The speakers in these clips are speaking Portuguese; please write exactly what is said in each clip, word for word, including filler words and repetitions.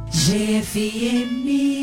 G F M.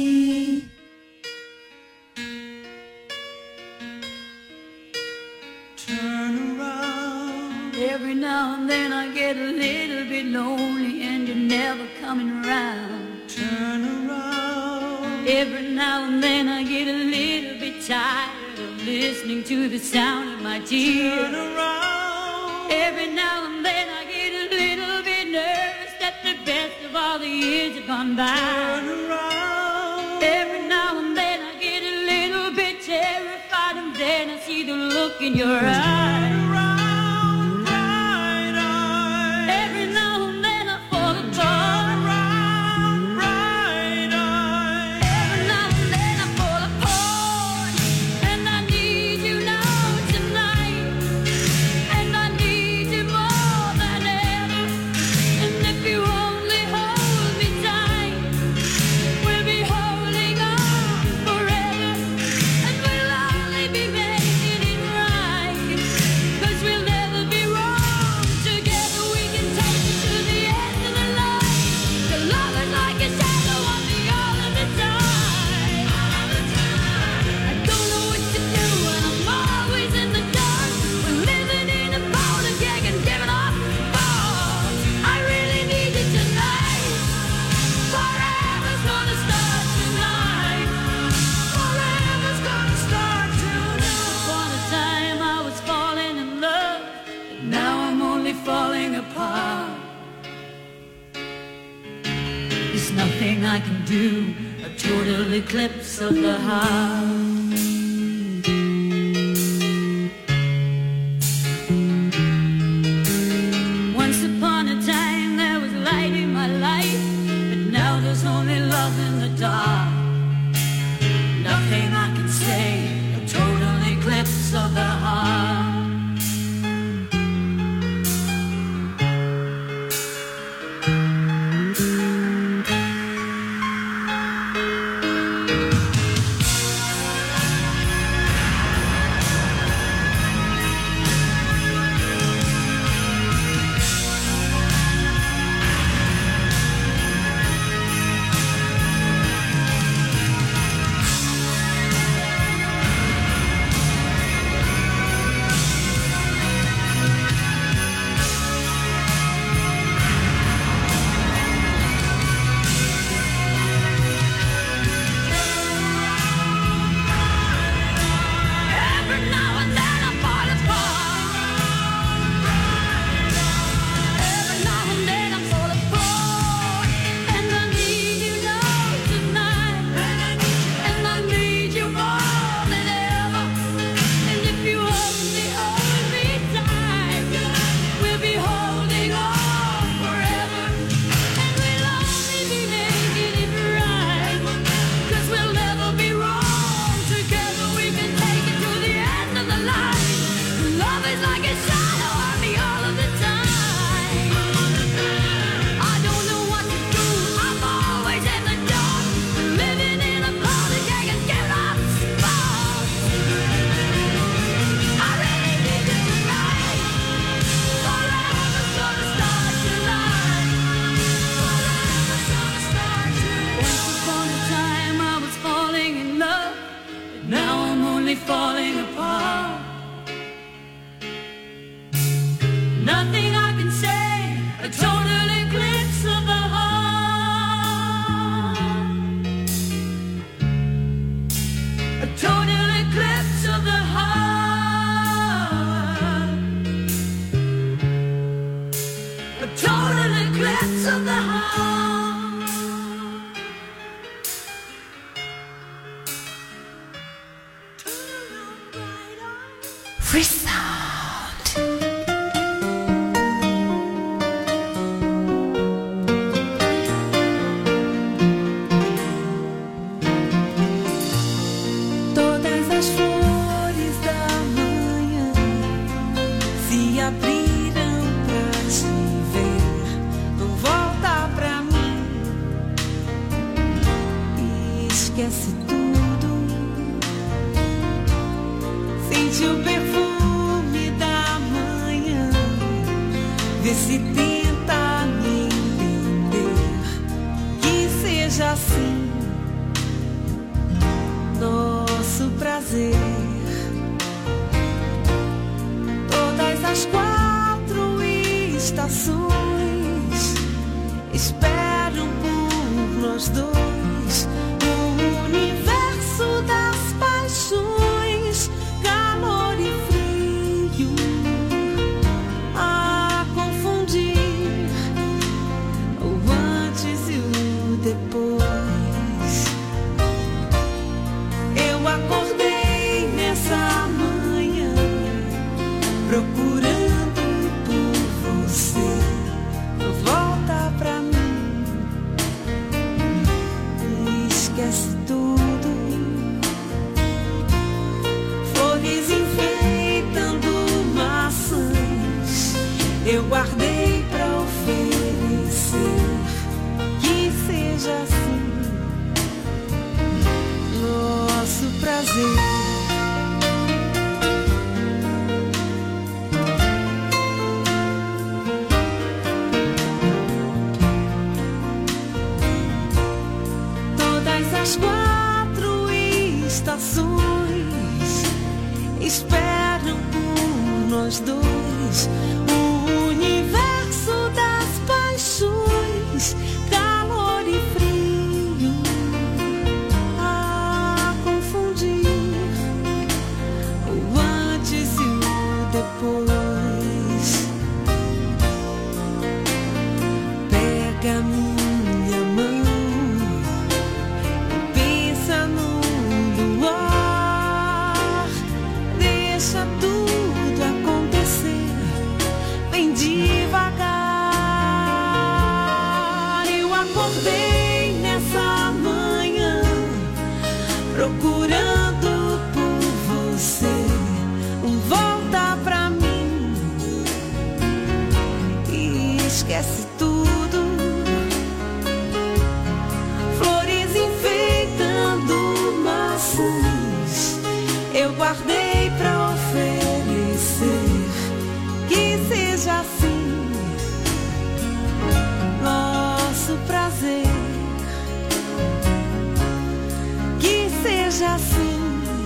Turn around. Every now and then I get a little bit lonely and you're never coming around. Turn around. Every now and then I get a little bit tired of listening to the sound of my tears. Turn around. Every now and then I get a little bit nervous that the best of all the years have gone by. Turn around. Every now and then I get a little bit terrified and then I see the look in your eyes. Turn around, bright eyes. Every now and then I fall apart. Turn around, bright eyes. Every now and then I fall apart. And I need you now tonight. And I need you more than ever. And if you only hold me tight, we'll be holding on forever. And we'll only be making it right. 'Cause we'll never be wrong. Together we can take it to the end of the line. The love is like a shadow on me all of the time. I don't know what to do and I'm always in the dark. We're living in a powder keg and giving off balls. I really need you tonight. Forever's gonna start tonight. Forever's gonna start tonight. Upon a time I was falling in love, but now I'm only falling apart. There's nothing I can do, a total eclipse of the heart. Once upon a time there was light in my life, but now there's only love in the dark. Nothing I can say, a total eclipse of the heart. Every now and then I fall apart. Every now and then I fall apart. And I need you now tonight. And I need you more than ever. And if you only hold me tight, we'll be holding on forever. And we'll only be making it right. 'Cause we'll never be wrong. Together we can take it to the end of the line. Love is like a shadow on me all of the time. I don't know what to do, I'm always in the dark. Living in a powder keg and giving off sparks. I really need you tonight. Forever's gonna start tonight. Forever's gonna start tonight. Once upon a time I was falling in love, but now I'm only falling apart. Nothing I can say, a total eclipse of the heart. A total eclipse of the heart. A total eclipse of the heart. Turn on bright eyes. Free sound. Todas as flores da manhã se abriram pra te ver. Não volta pra mim. Esquece tudo. Sente o perfume da manhã. Vê se tenta me entender. Que ser seja assim nosso prazer. Todas as quatro estações esperam por nós dois. O universo das paixões, calor e frio, a confundir o antes e o depois. Eu acordei nessa manhã procurando por você. Volta pra mim, esquece tudo. Flores enfeitando maçãs, eu guardei pra oferecer. Que seja assim nosso prazer. Todas as quatro estações esperam por nós dois. O universo das paixões, calor e frio, a confundir o antes e o depois. Pega minha mão e pensa no luar. Deixa tudo acontecer bem devagar. Eu acordei nessa manhã procurando por você. Volta pra mim e esquece tudo. Flores enfeitando maçãs, eu guardei pra oferecer. Que seja assim nosso prazer. Que seja assim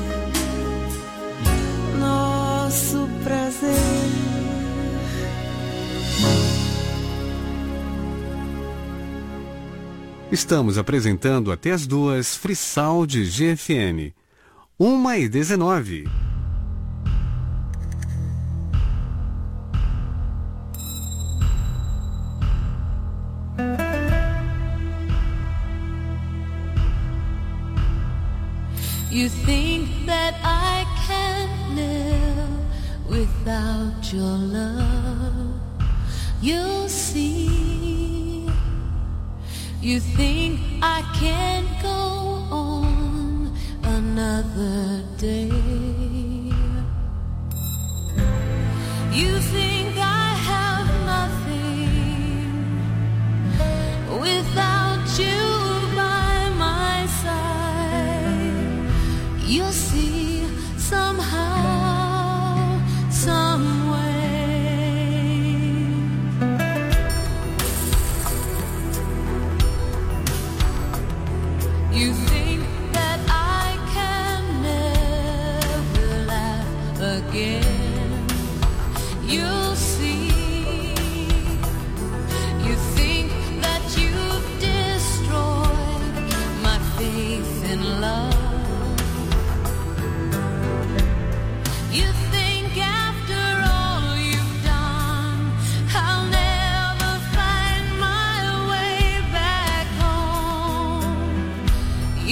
nosso prazer. Estamos apresentando até as duas Frissal de G F M. Uma e dezenove. You think that I can't live without your love. You'll see. You think I can't go on another day. You think I have nothing without you by my side. You'll see somehow, some way. You think that I can never laugh again. You'll see. You think that you've destroyed my faith in love. You think after all you've done, I'll never find my way back home.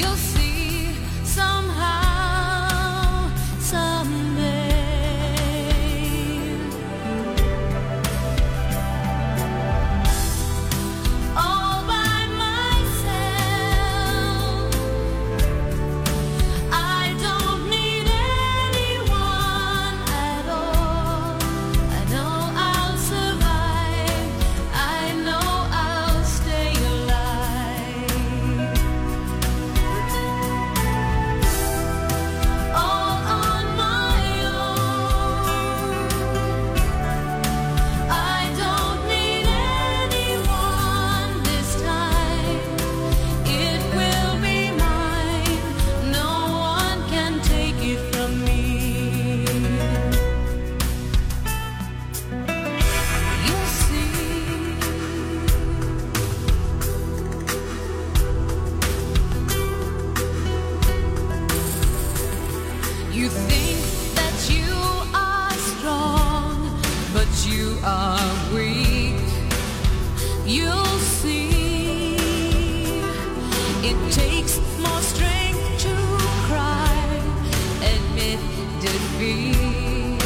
It takes more strength to cry, admit defeat.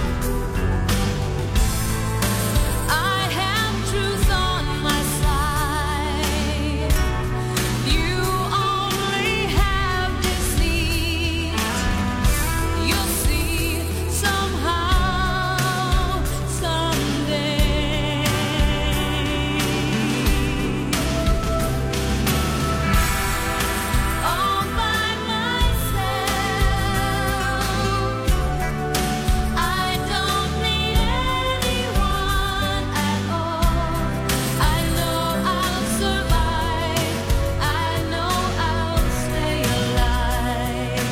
I have truth on my side. You only have deceit. You'll see somehow, someday. All by myself, I don't need anyone at all. I know I'll survive. I know I'll stay alive.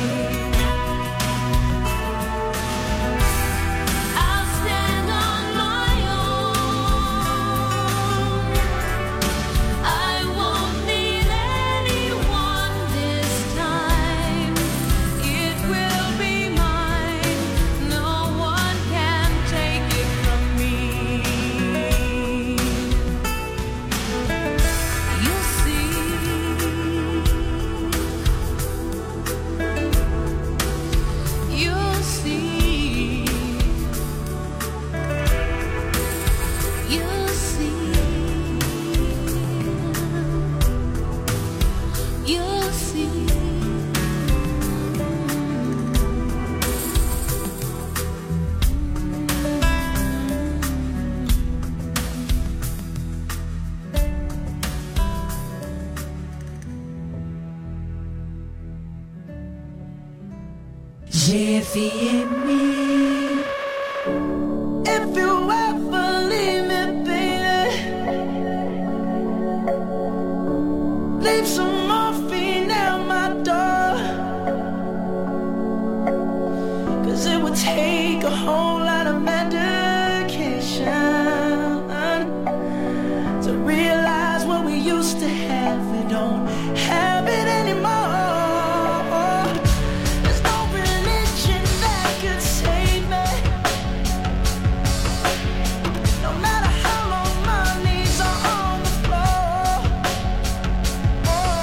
I'll stand on my own. I won't need anyone this time. It will be mine. No one can take it from me. You'll see. You'll see. You'll see. You'll see. G F M. If you ever leave me, baby, leave some morphine at my door. 'Cause it would take a whole lot of medication to realize what we used to have. We don't have it anymore. There's no religion that could save me. No matter how long my knees are on the floor. Oh,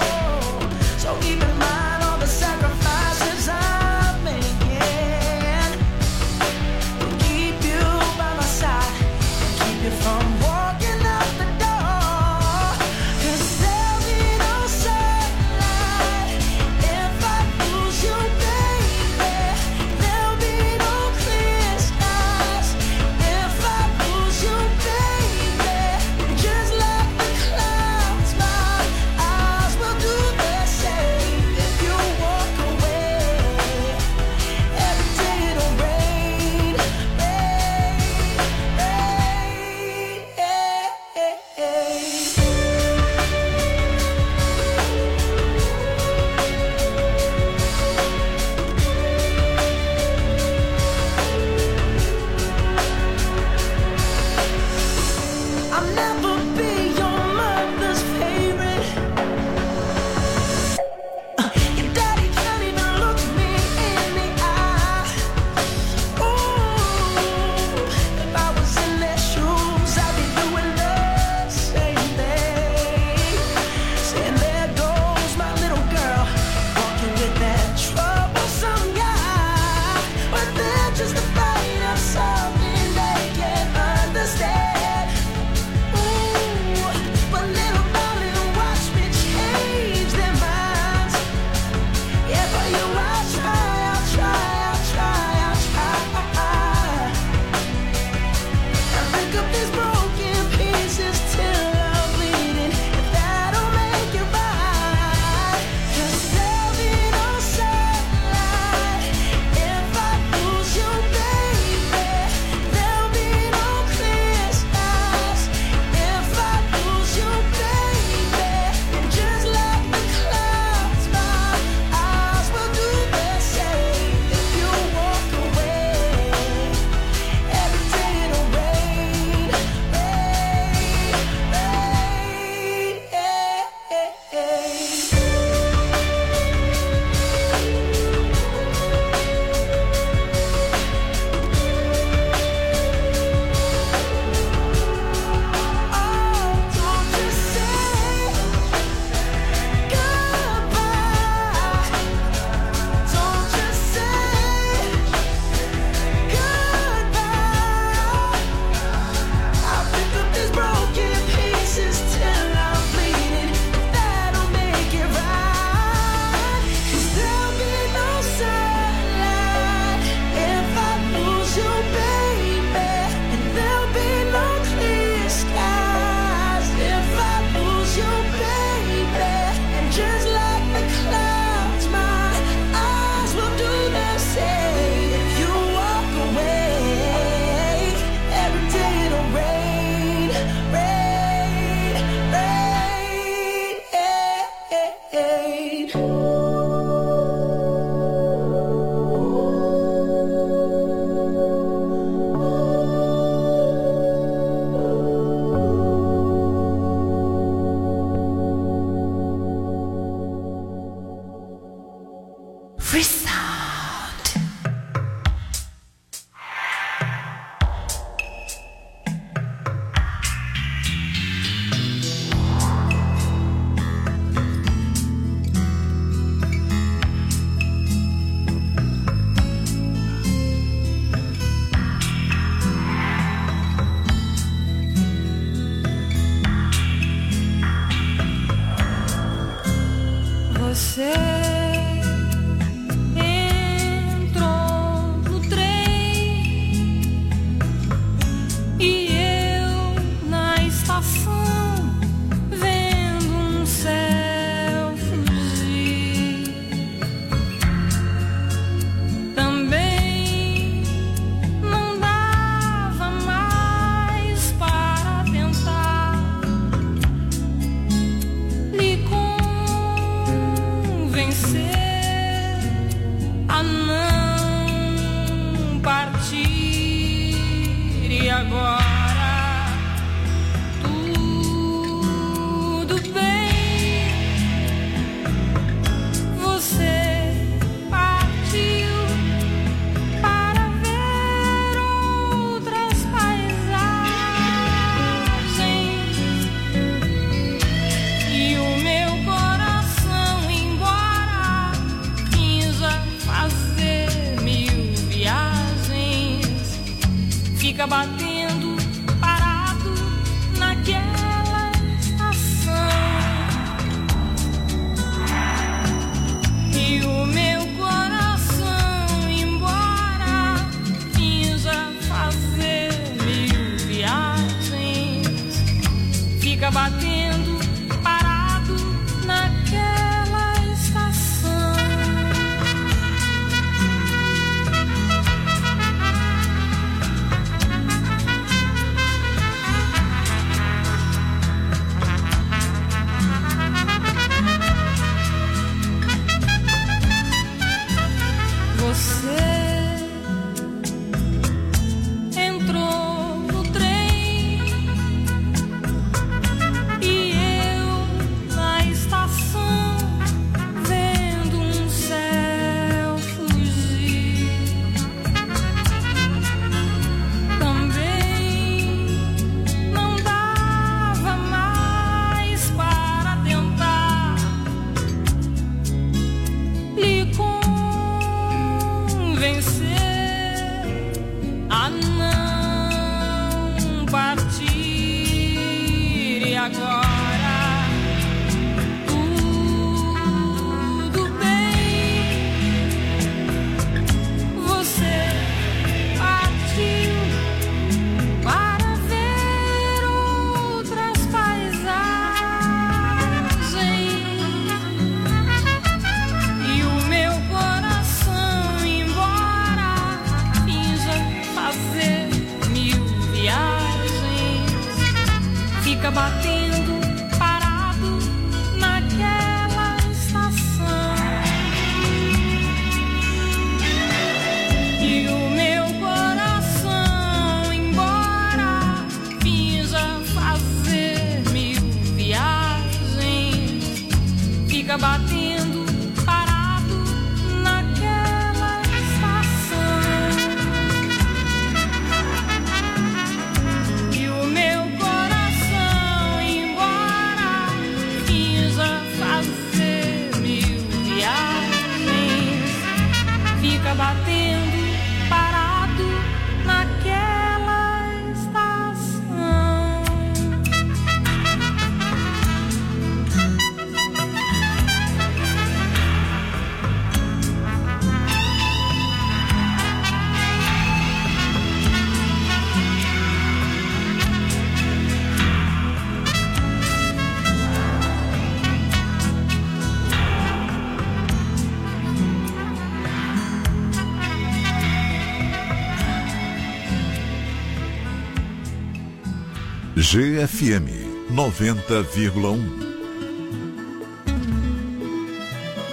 G F M noventa vírgula um.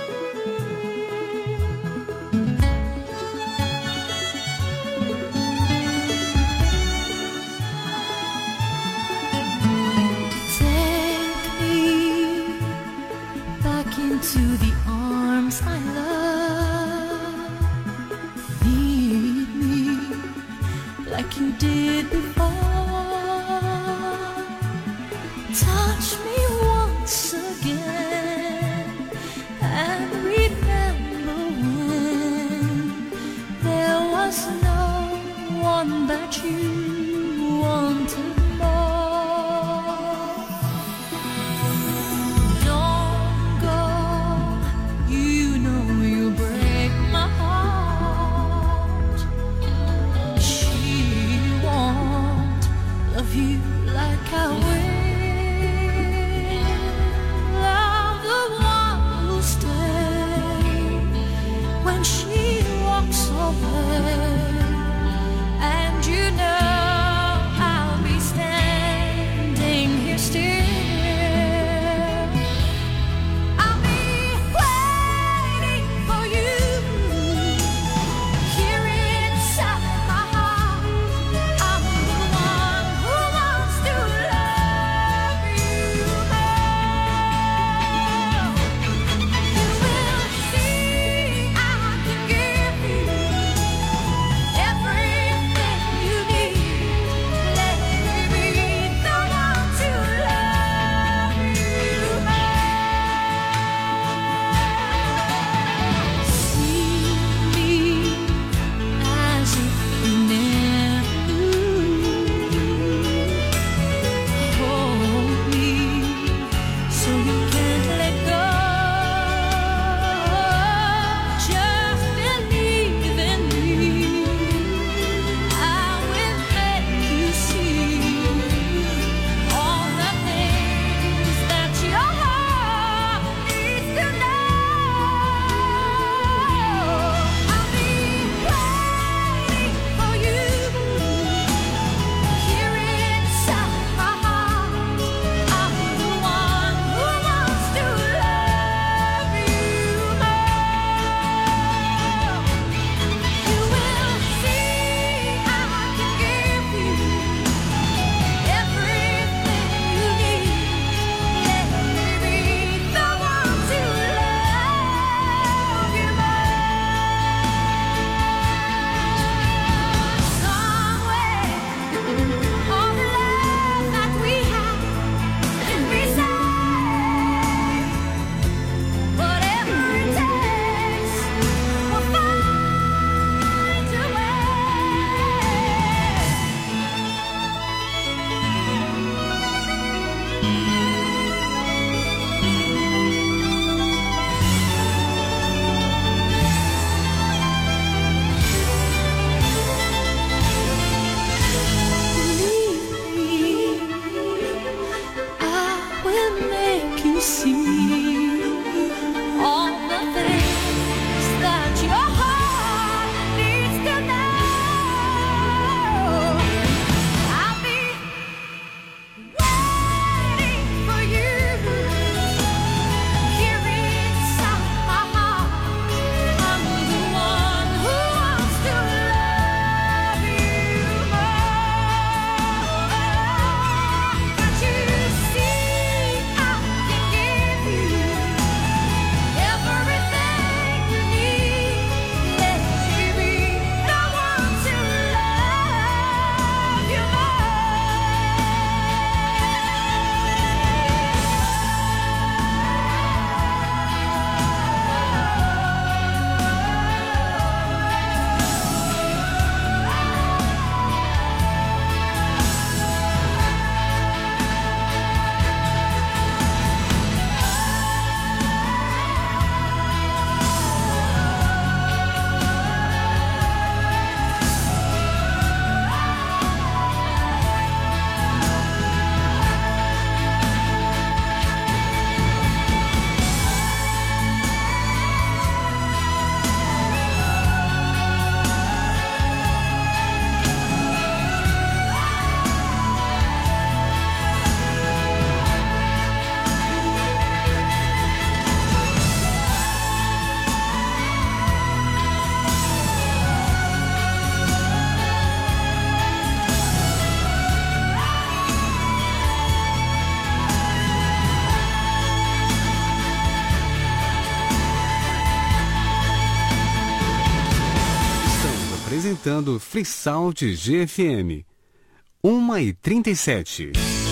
into the arms I love. Lead me like you did before. Touch me once again and remember when there was no one that you wanted. You like I will. I'm the one who'll stay when she walks away, and you know apresentando Frissalte G F M. uma e trinta e sete.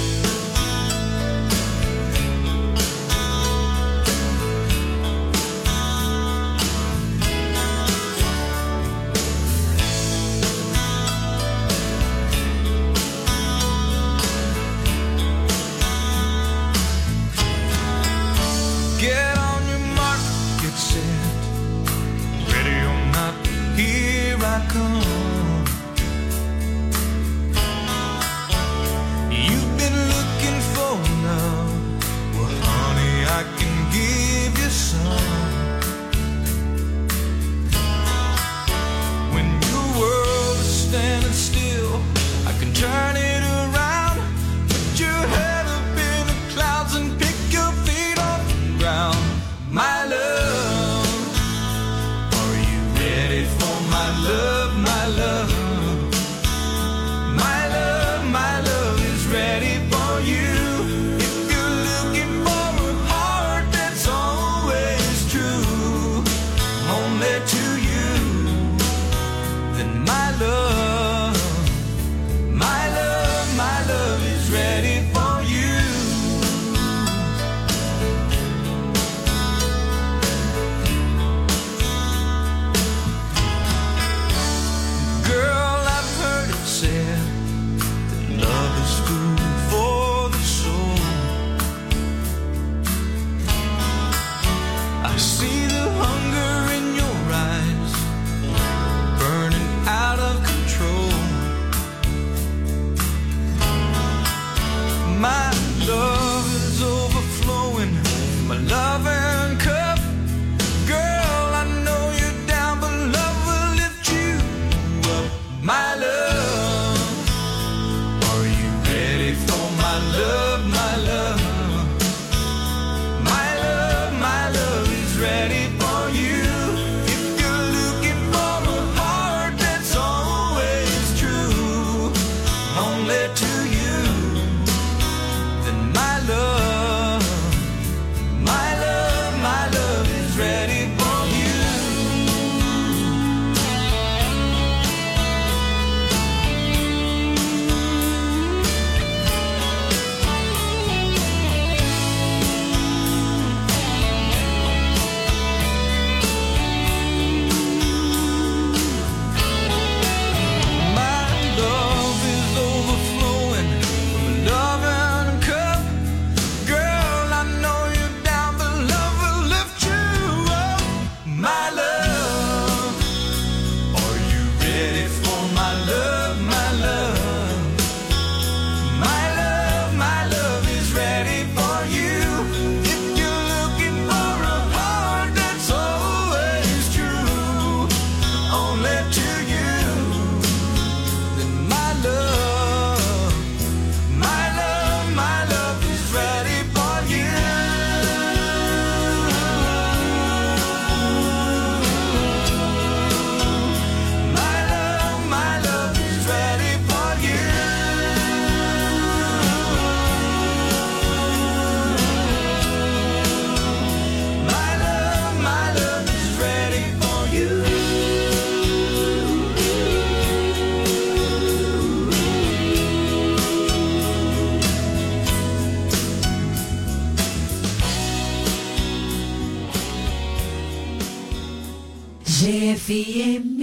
G F M.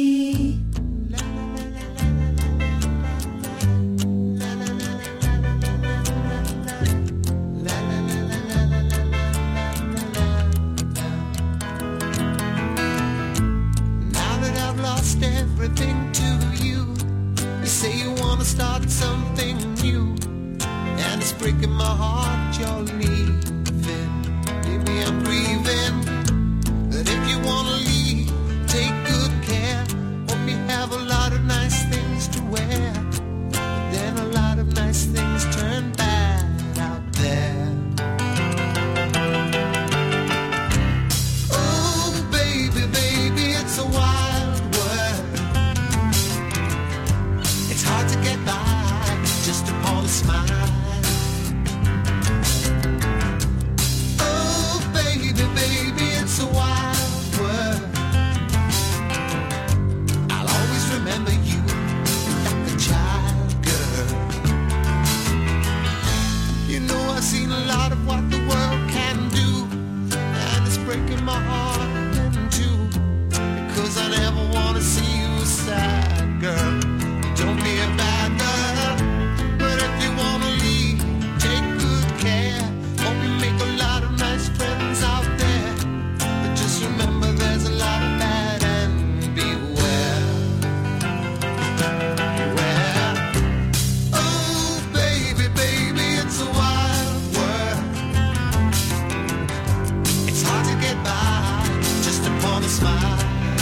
Everything to you. You say you wanna start something new, and it's breaking my heart you're leaving. Maybe I'm grieving, but if you wanna leave, take good care. Hope you have a lot of nice things to wear, but then a lot of nice things turn bad out there. Oh baby, baby, it's a wild world. It's hard to get by just upon a smile. breaking my heart in two, because I never want to see you sad, girl. Don't be a bad girl, but if you want to leave, take good care. Hope you make a lot of nice friends out there, but just remember there's a lot of bad and beware. Beware. Oh baby, baby, it's a wild world. It's hard to get by just upon a smile.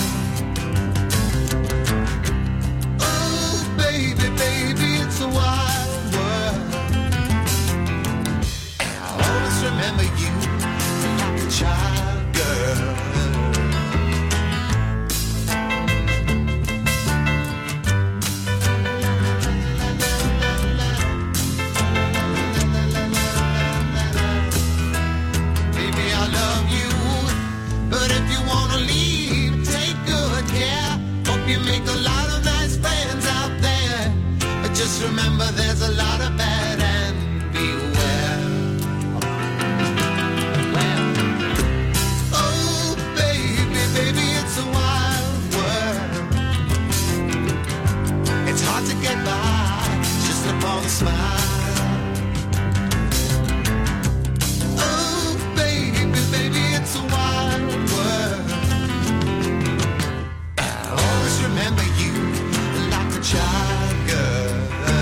Oh baby, baby, it's a wild world. And I'll always remember you like a child, girl. Baby, I love you, but if you wanna leave, take good care. Hope you make a lot of nice friends out there, but just remember there's a lot of bad and beware. Oh baby, baby, it's a wild world. It's hard to get by just upon a smile. Oh baby, baby, it's a wild world. I'll always remember you like a child, girl.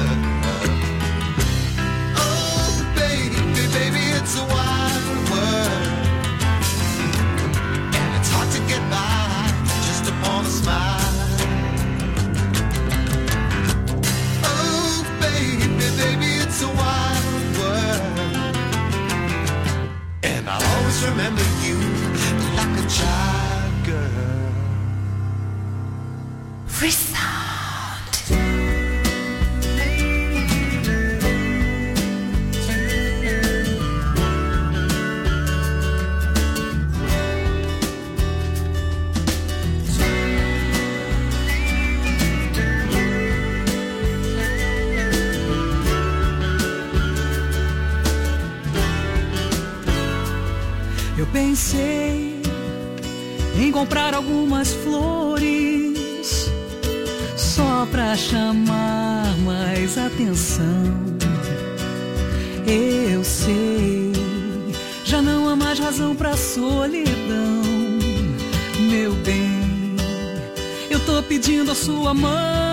Oh baby, baby, it's a wild world, and it's hard to get by just upon a smile. Oh baby, baby, it's a wild world, and I'll always remember you like a child, girl. Free sound. Eu pensei em comprar algumas flores só pra chamar mais atenção. Eu sei, já não há mais razão pra solidão. Meu bem, eu tô pedindo a sua mão.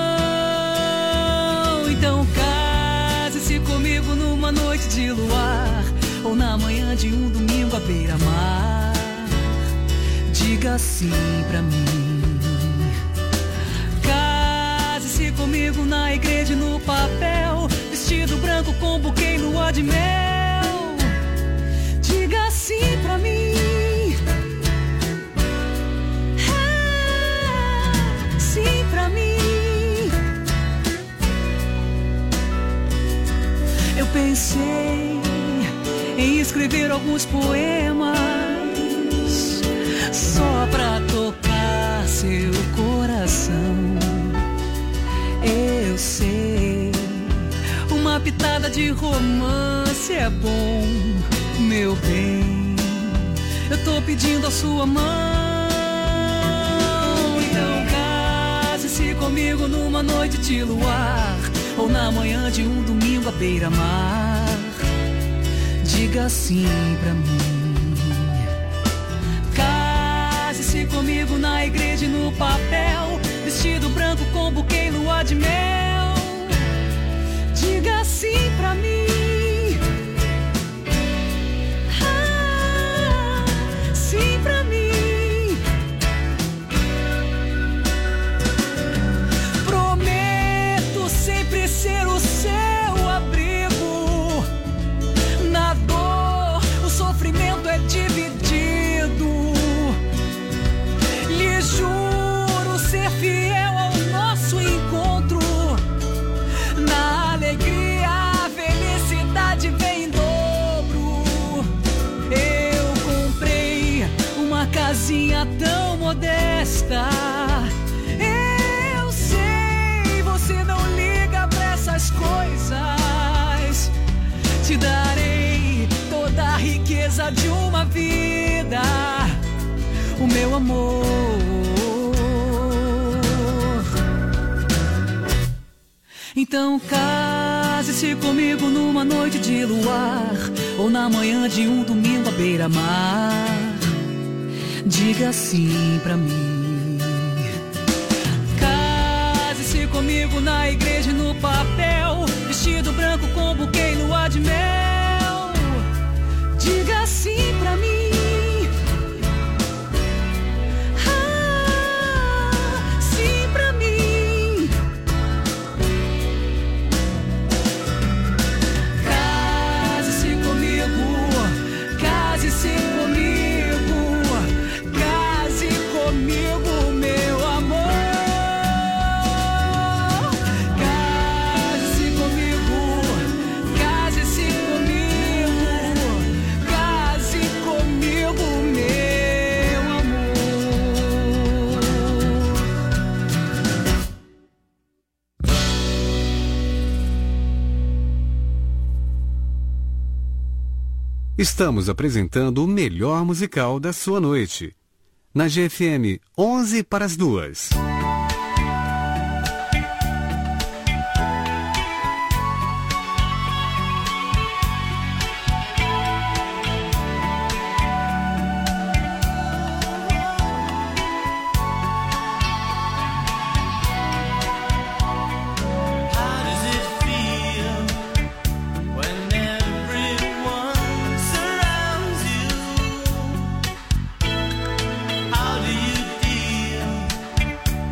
Então case-se comigo numa noite de luar, ou na manhã de um domingo à beira-mar. Diga sim pra mim. Case-se comigo na igreja e no papel, vestido branco com buquê e lua de mel. Diga sim pra mim. Ah, sim pra mim. Eu pensei em escrever alguns poemas só pra tocar seu coração. Eu sei, uma pitada de romance é bom, meu bem. Eu tô pedindo a sua mão. Então case-se comigo numa noite de luar, ou na manhã de um domingo à beira-mar. Diga sim pra mim. Case-se comigo na igreja e no papel, vestido branco com buquê e lua de mel. Diga sim pra mim. Ah, sim pra mim. Prometo sempre ser o seu abrigo. Na dor, o sofrimento é dividido. Lhe juro ser fiel ao nosso encontro. Na alegria, a felicidade vem em dobro. Eu comprei uma casinha tão modesta. Eu sei, você não liga pra essas coisas. Te darei toda a riqueza de uma vida. meu amor. Então case-se comigo numa noite de luar, ou na manhã de um domingo à beira-mar. Diga sim pra mim. Case-se comigo na igreja e no papel, vestido branco com buquê e lua de mel. Diga sim pra mim. Estamos apresentando o melhor musical da sua noite. Na G F M, onze para as duas. How do you feel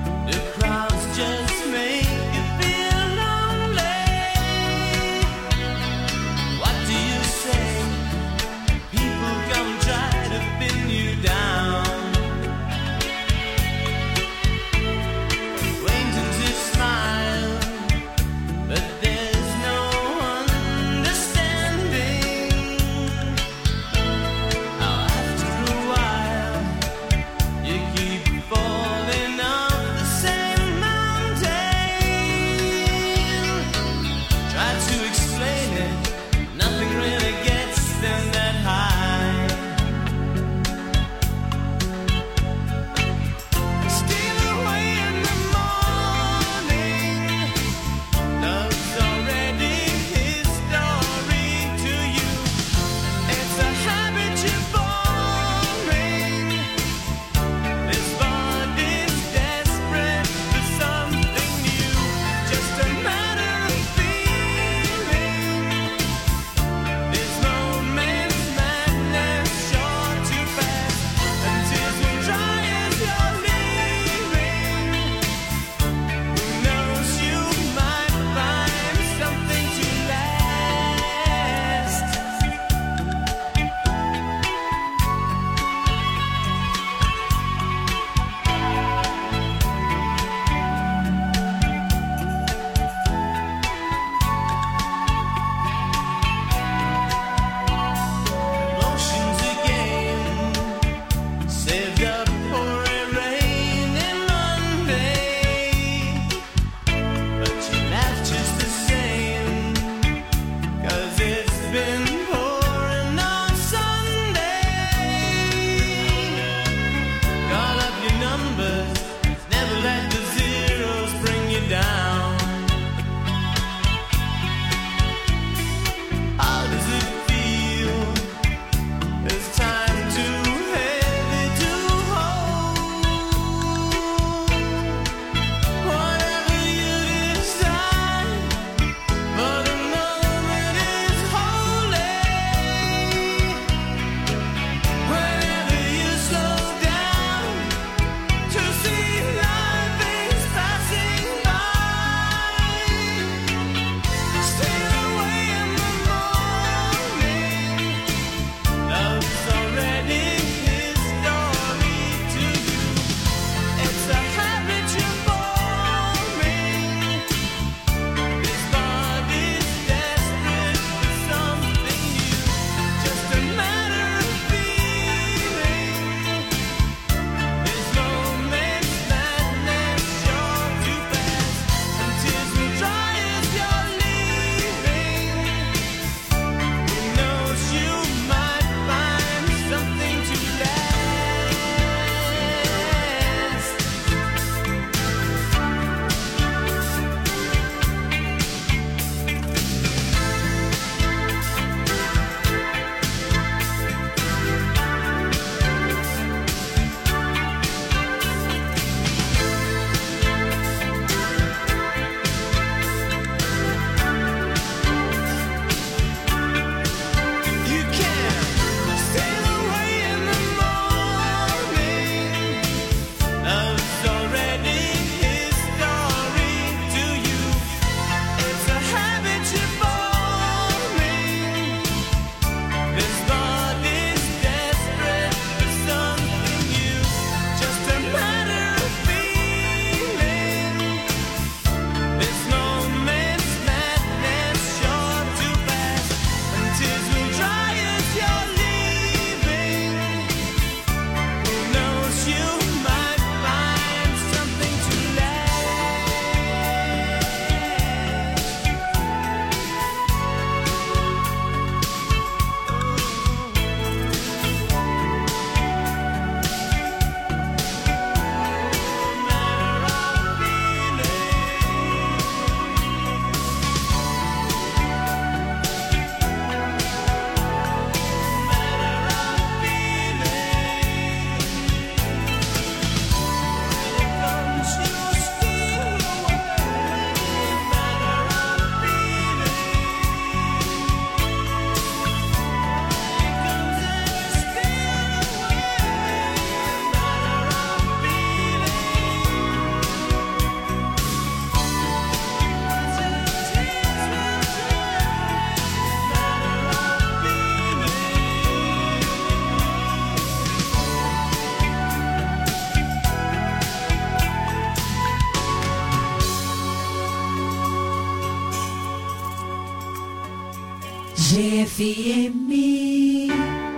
G F M.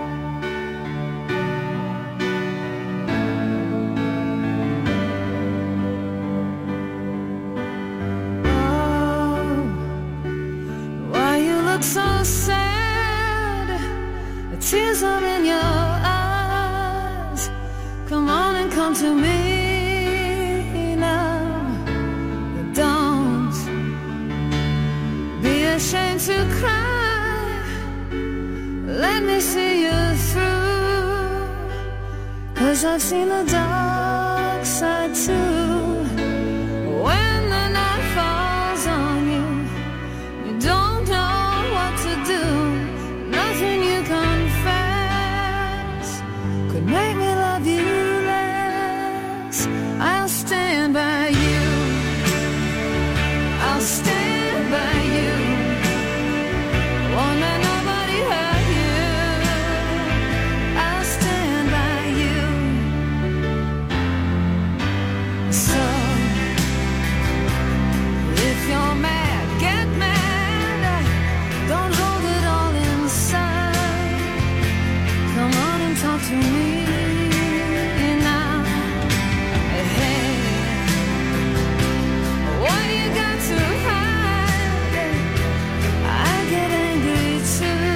Oh, why you look so sad? The tears are in your eyes. Come on and come to me now. Don't be ashamed to cry. Let me see you through. 'Cause I've seen the dark side too. When the night falls on you, you don't know what to do. Nothing you confess could make me love you less. I'll stand by you. I'll stand by you. Won't let nobody hurt you. I'll stand by you. So if you're mad, get mad. Don't hold it all inside. Come on and talk to me now. Hey, what you got to hide? I get angry too.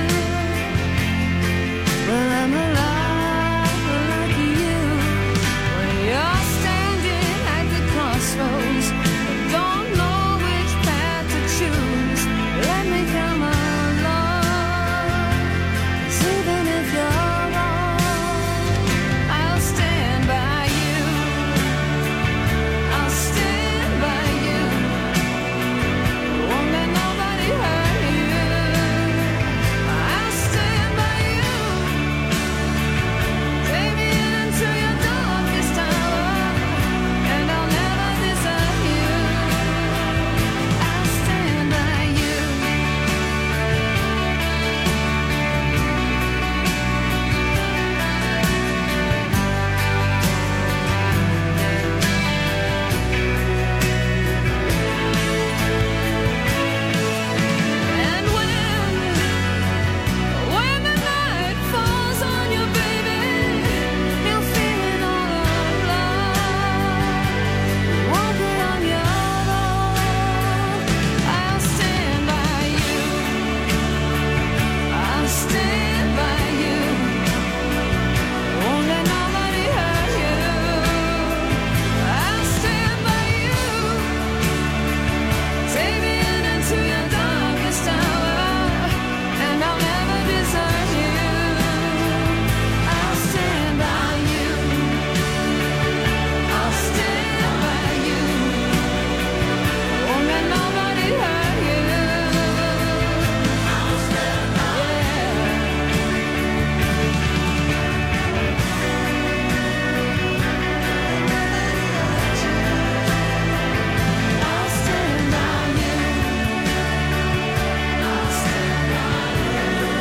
Well, I'm alive like you. When you're standing at the crossroads, don't know which path to choose. Let me come along. 'Cause even if you're wrong, I'll stand by you. I'll stand by you. Won't let nobody hurt you. I'll stand by you. Take me into your darkest hour, and I'll never desert you. I'll stand by you. And when, when the night falls on you, baby, you'll feel it all alone. Won't be on your own. I'll stand by you. I'll stand by you. Won't let nobody hurt you. I'll stand by you. Take me in into your darkest hour, and I'll never desert you. I'll stand by you. I'll stand by you. Won't let nobody hurt you. I'll stand by you. I'll stand by you. I'll stand by you.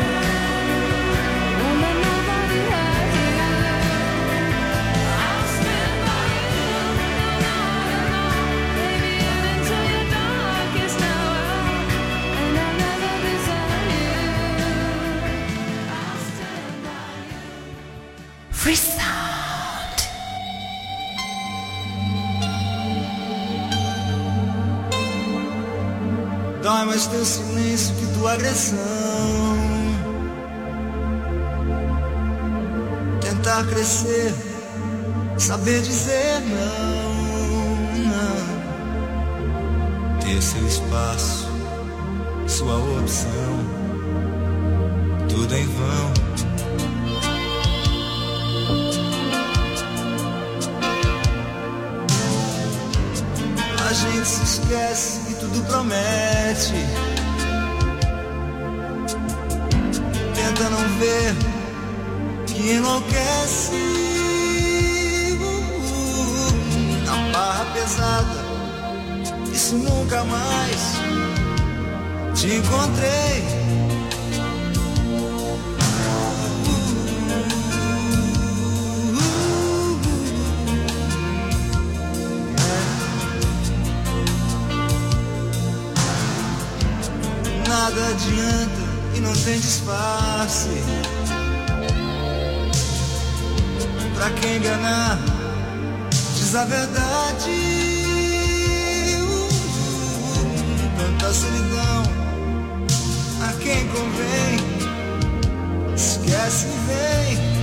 Won't let nobody hurt you. I'll stand by you. No, no, no, no. Baby, into your darkest hour, and I'll never desert you. I'll stand by you. Free Sound. Dói mais teu silêncio que tua agressão. Tentar crescer, saber dizer não, não. Ter seu espaço, sua opção. Tudo em vão. A gente se esquece e tudo promete. Tenta não ver que enlouquece. Na barra pesada, isso nunca mais te encontrei. Nada adianta e não tem disfarce. Pra quem enganar, diz a verdade. uh, Tanta solidão a quem convém, esquece e vem.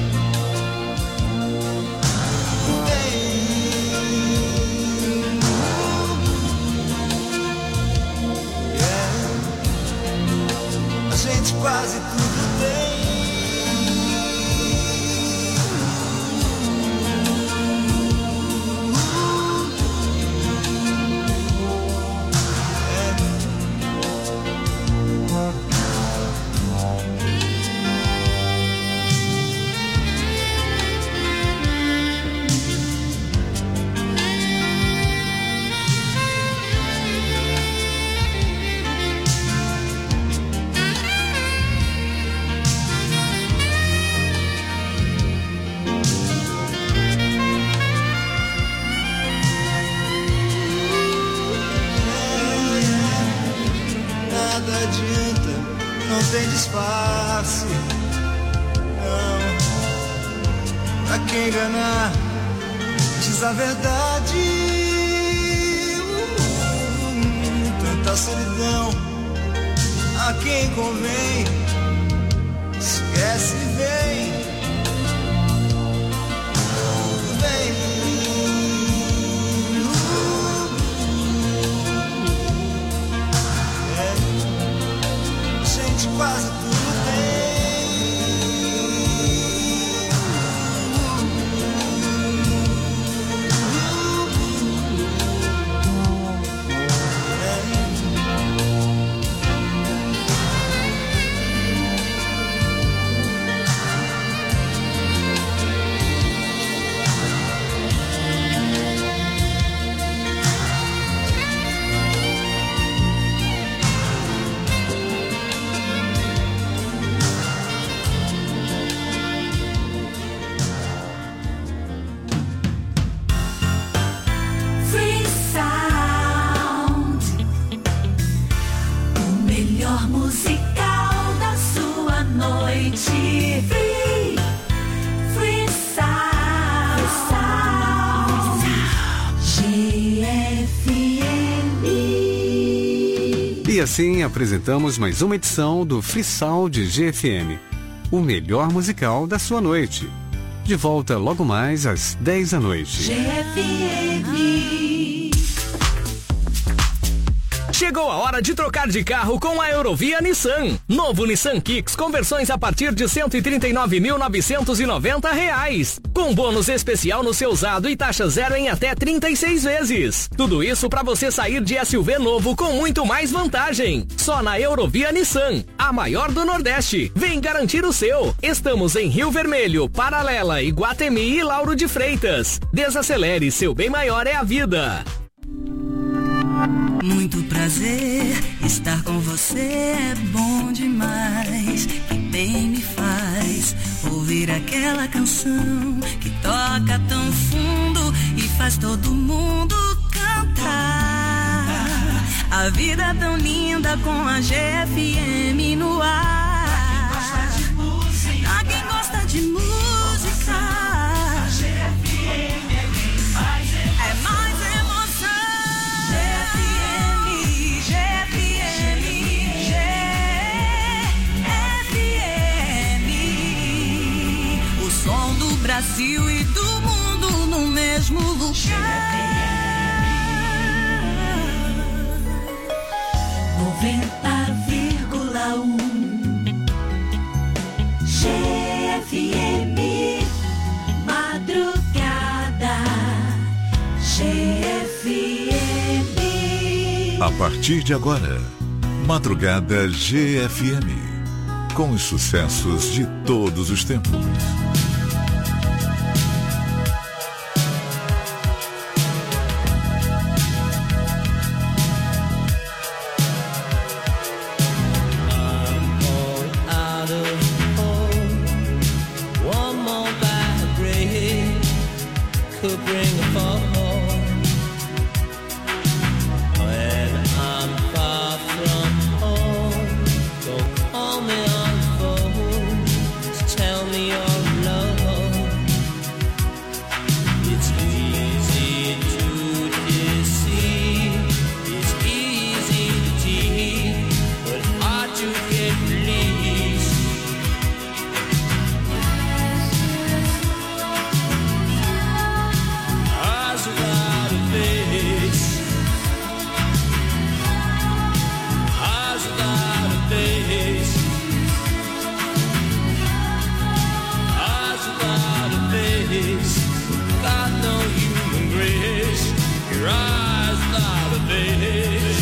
Quase tudo tem. Não tem disfarce, não. Pra quem enganar, diz a verdade. uh, Tanta solidão a quem convém, esquece e vem. Quase tudo E assim apresentamos mais uma edição do Free Sound G F M, o melhor musical da sua noite. De volta logo mais às dez da noite. G F M. Chegou a hora de trocar de carro com a Eurovia Nissan. Novo Nissan Kicks com versões a partir de cento e trinta e nove mil novecentos e noventa reais. Com bônus especial no seu usado e taxa zero em até trinta e seis vezes. Tudo isso para você sair de S U V novo com muito mais vantagem. Só na Eurovia Nissan, a maior do Nordeste. Vem garantir o seu. Estamos em Rio Vermelho, Paralela, Iguatemi e Lauro de Freitas. Desacelere, seu bem maior é a vida. Muito prazer, estar com você é bom demais. Que bem me faz ouvir aquela canção que toca tão fundo e faz todo mundo cantar. A vida é tão linda com a G F M no ar. Pra quem gosta de música, a G F M é quem faz é mais emoção. G F M, G F M, G F M, o som do Brasil e do mundo no mesmo lugar. noventa vírgula um G F M Madrugada G F M. A partir de agora, Madrugada G F M, com os sucessos de todos os tempos. When I'm far from home, don't call me on It's easy to deceive, it's easy to tease, but hard to get released. Eyes without a face, eyes without a face, eyes without a face. Got no human grace. Your eyes without a face.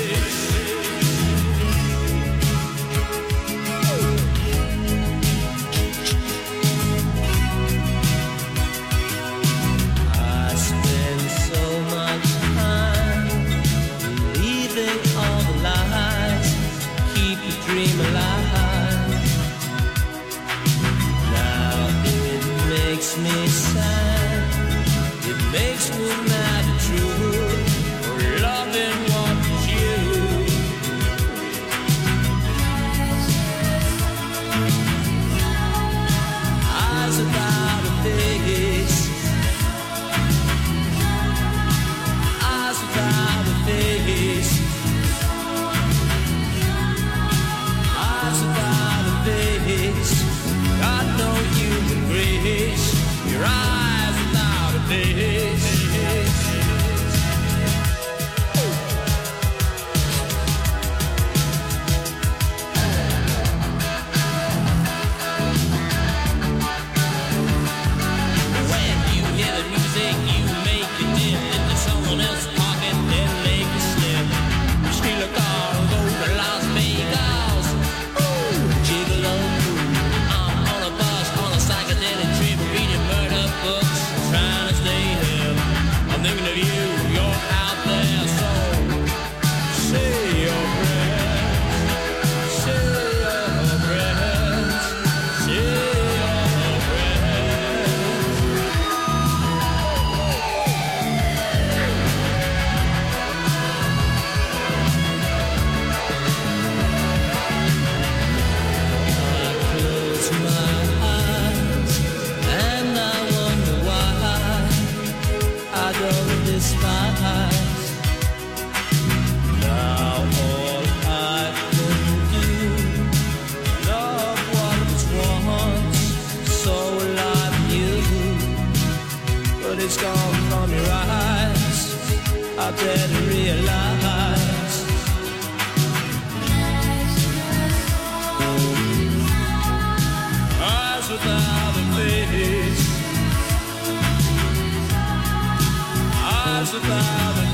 I spend so much time believing all the lies, keep the dream alive. Now it makes me sad, it makes me mad and true, for loving what is you. Eyes without a face, eyes without a face, eyes without a face. Got no human grace. Your eyes without a face. When you hear the music, you make it dim into someone else's pocket, then make it slip. You steal a car and go to Las Vegas. Ooh, gigolo. I'm on a bus, on a psychedelic trip, reading murder books, trying to stay hip. I'm thinking of you, you're out there, so say your prayers, say your prayers, say your prayers. I close my eyes and I wonder why I don't despise. Now all I can do, love what was once so like you, but it's gone from your eyes. I better realize. Eyes without a face, eyes without a